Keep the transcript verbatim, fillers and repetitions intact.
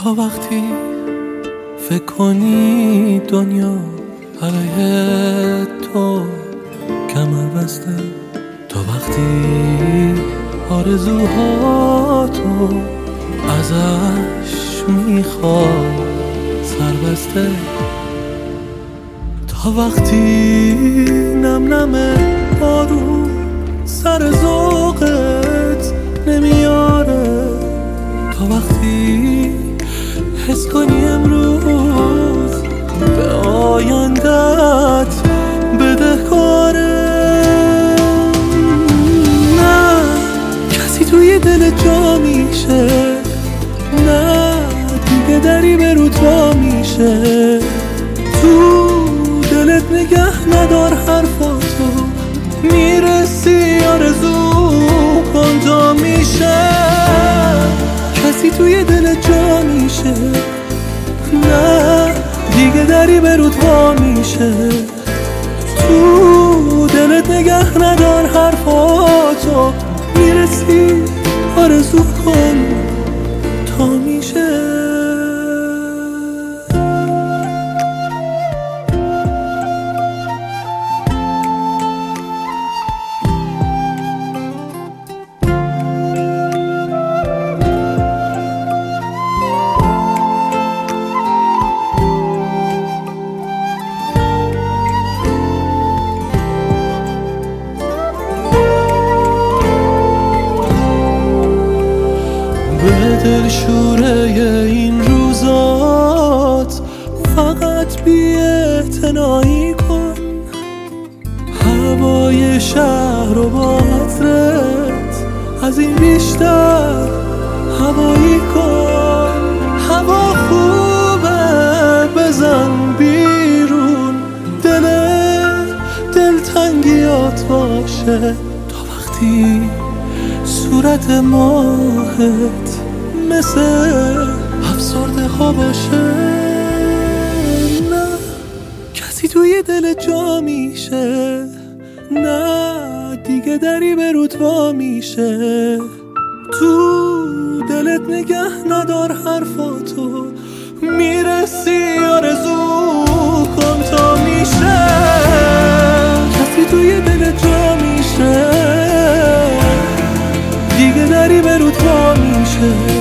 تا وقتی فکر کنی دنیا علیه تو کمر بسته، تا وقتی آرزوهاتو ازش میخوای سر بسته، تا وقتی نم نم بارون سر ذوقت نمیاره، تا وقتی حس کنی امروز به آیندت بدهکاره. نه کسی توی دل جا میشه، نه دیگه دری به رو تا میشه، تو دلت نگه ندار حرفاتو، میرسی آرزو کن تا میشه. کسی توی دل جا میشه، نه دیگه دری به رود وا میشه، تو دلت نگه ندار حرفاتو، میرسی آرزو کن تا میشه. دلشوره این روزات فقط بی‌اعتنایی کن، هوای شهر رو با عطرت از این بیشتر هوایی کن. هوا خوبه بزن بیرون، دل دلتنگیات باشه، تا وقتی صورت ماهت مثل افسرده ها باشه. نه کسی توی دل جا میشه، نه دیگه دری به رود وا میشه، تو دلت نگه ندار حرفاتو، میرسی آرزو کن تا میشه. کسی توی دل جا میشه، دیگه دری به رود وا میشه،